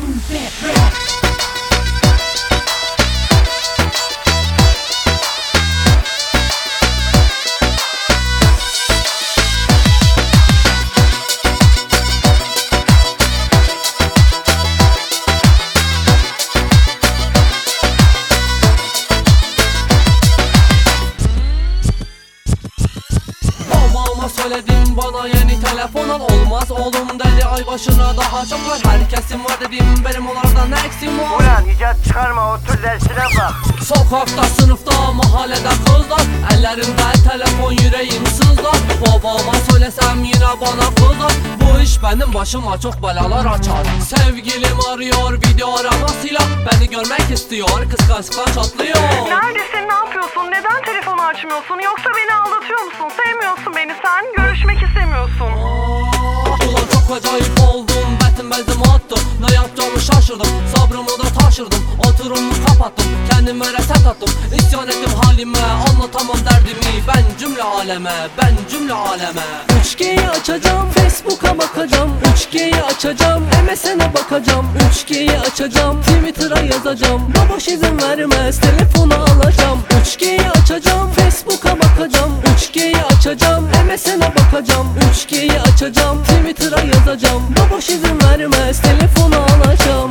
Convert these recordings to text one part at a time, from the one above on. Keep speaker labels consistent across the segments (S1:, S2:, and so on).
S1: Söyledim bana yeni telefon al, olmaz oğlum dedi, ay başına daha çok var. Herkesin var dedim, benim onlardan eksim var.
S2: Ulan icat çıkarma, otur dersine bak.
S1: Sokakta, sınıfta, mahallede kızlar, ellerimde telefon, yüreğim sızlar. Babama söylesem yine bana kızar. Bu iş benim başıma çok belalar açar. Sevgilim arıyor video aramasıyla, beni görmek istiyor, kıskançlıktan çatlıyor.
S3: Neredesin, ne yapıyorsun, neden telefonu açmıyorsun? Yoksa beni aldatıyor musun, sevmiyorsun beni sen, görüşmek istemiyorsun.
S1: Ulan çok acayip oldum, betim bezim attı. Ne yapacağımı şaşırdım, sabrımı da taşırdım. Oturumu kapattım, kendime reset attım. İsyan ettim halime, anlatamam derdimi. Ben cümle aleme, ben cümle aleme.
S4: 3G'yi açacağım, Facebook'a bakacağım. 3G'yi açacağım, MSN'e bakacağım. 3G'yi açacağım, Twitter'a yazacağım. Baboş izin vermez, telefonu alacağım. 3G'yi açacağım, Facebook'a bakacağım. 3G'yi açacağım, MSN'e bakacağım. 3G'yi açacağım, Twitter'a yazacağım. Baboş izin vermez, telefonu alacağım.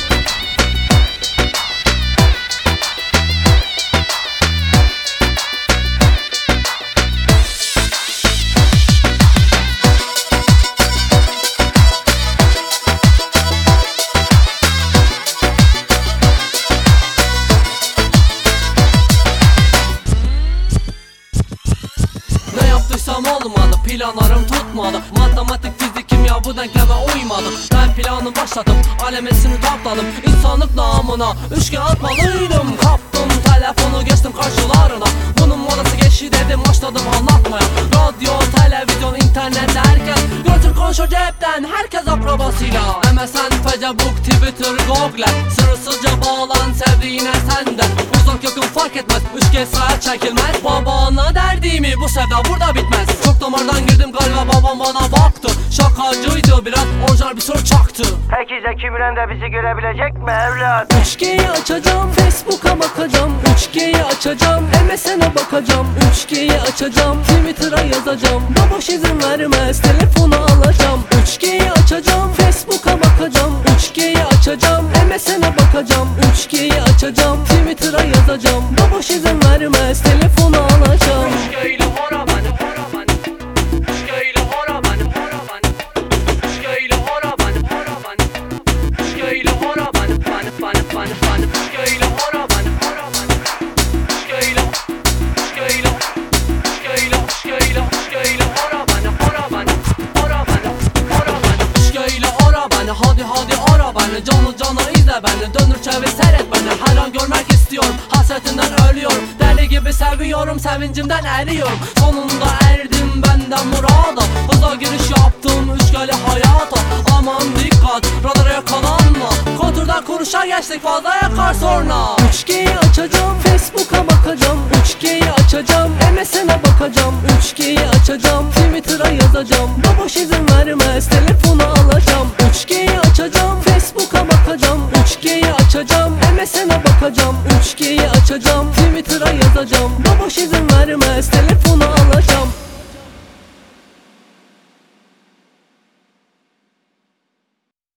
S1: Ne yaptıysam olmadı, planlarım tutmadı. Matematik, fizik, kimya bu denkleme uymadı. Ben planı başladım, alemesini topladım. İnsanlık namına üçgen atmalıydım. Kaptım telefonu, geçtim karşılarına. Bunun modası geçti dedim, başladım anlatmaya. Radyo, televizyon, internet derken götür konuşur cepten herkes akrabasıyla. MSN, Facebook, Twitter, Google, sırasızca bağlan sevdiğine senden. Uzak yakın fark etmez, 3G saat çekilmez. Babana derdimi, bu sevda burada bitmez. Çok damardan girdim galiba, babam bana baktı. Şakacıydı biraz, orijinal bir soru çaktı.
S2: Peki Zeki Müren de bizi görebilecek mi evlat?
S4: 3G'yi açacağım, Facebook'a bakacağım. 3G'yi açacağım, MSN'e bakacağım. 3G'yi açacağım, Twitter'a yazacağım. Baboş izin vermez, telefonu alacağım. 3G'yi açacağım, Facebook'a bakacağım. 3G'yi açacağım, MSN'e bakacağım. 3G'yi açacağım, Twitter'a yazacağım. Baboş izin vermez, telefonu alacağım.
S1: 3G ile hora benim, hora benim. 3G ile hora benim, hora benim. 3G ile hora benim, hora benim. 3G ile hora benim, benim, benim, benim, benim. 3G ile hora benim, hora benim. 3G ile, 3G ile, 3G ile, 3G ile, 3G ile hora benim, hora benim. Hora benim, hora benim. 3G ile hora beni, hadi hadi ara beni. Canlı canlı izle beni, dönür çevir seyret beni. Her an görmek istiyorum, hasretinden ölüyorum. Deli gibi seviyorum, sevincimden eriyorum. Sonunda erdim benden murada. Hızla giriş yaptım 3G'li hayata. Aman dikkat, radara yakalanma. Konturdan kuruşa geçtik, fazla yakar sonra.
S4: 3G'yi açacağım, Facebook'a bakacağım. 3G'yi açacağım, MSN'e bakacağım. 3G'yi açacağım, Twitter'a yazacağım. Baboş izin vermez, telefonu alacağım. 3G'yi açacağım, Facebook'a bakacağım. 3G'yi açacağım, MSN'e bakacağım. 3G'yi açacağım, Twitter'a yazacağım. Baboş izin vermez, telefonu